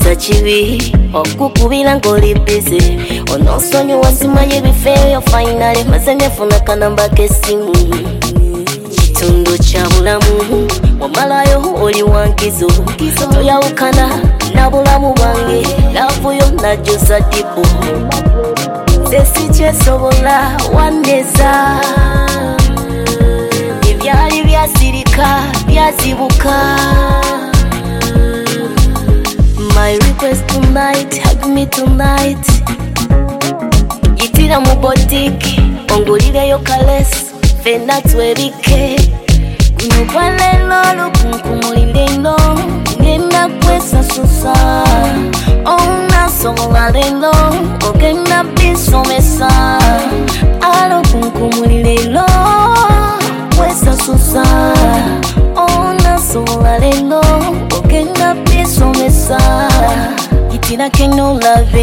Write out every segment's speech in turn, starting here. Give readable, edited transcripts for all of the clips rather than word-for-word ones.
Mbuza chibi okukubira ngoli busy onosonyo wasimanye bifeyo finally maze nefuna kanamba kesimu kitundu kya bulamu wamalayo oli wankizo toyawukana na bulamu bwange lavu yo najjosa dipo sesi kyesobola wandeza ebyali byasirika byazibuka. My request tonight, hug me tonight. Yitira mu boutique, ongolire yo kales, fena twerike. Kunyumba lelo lukunkumulinde ino, ngenda kwesa susa. Ona somola lelo, ogenda bisomesa. Alo kunkumulinde ino, kwesa susa. Ona somola lelo, ogenda bisomesa. Itina keno love,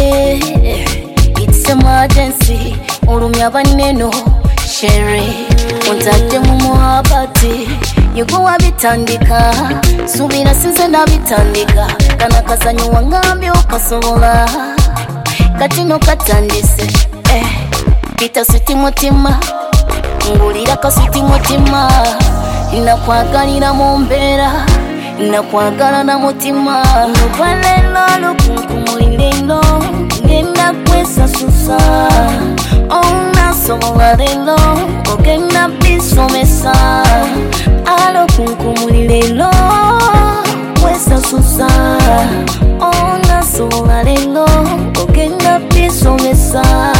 it's emergency. Olumya baneno, sherry. Untate mumuhabati, yuko wabitandika. Subira sinze nabitandika. Kana kazanyo wangambi okasobola. Katino katandise, bita suti mutima. Ngulira kasuti mutima. Inakwagalira mumbera. Nakwagala na mutima nubalelo lukunkumulinde ino ngenda kwesa susa ona somola lelo ogenda bisomesa alo kunkumulinde ino kwesa susa ona somola lelo ogenda bisomesa.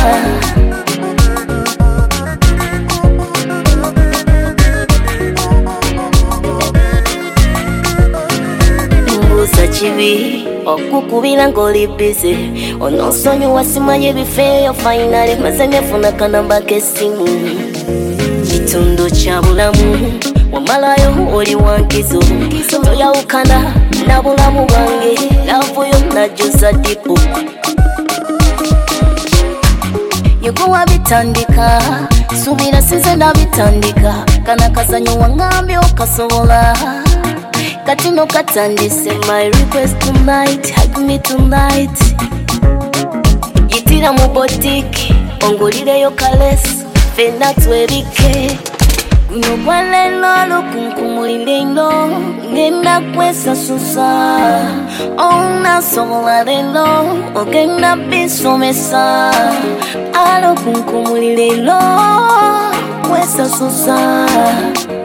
Chibi okukubira ngoli busy onosonyo wasimanye bifeyo finally maze nefuna kanamba kesimu kitundu kya bulamu wamalayo oli wankizo toyawukana na bulamu bwange lavu yo najjosa dipo yuko wabitandika subira sinze nabitandika kana kazanyo wangambi okasobola. Katino katandise my request tonight, hug me tonight. Yitira mu boutique, ongolire yo kales, fena twerike. Kunyumba lelo lukunkumulinde ino, ngenda kwesa susa. Ona somola lelo, ogenda bisomesa. Alo kunkumulinde ino, kwesa susa.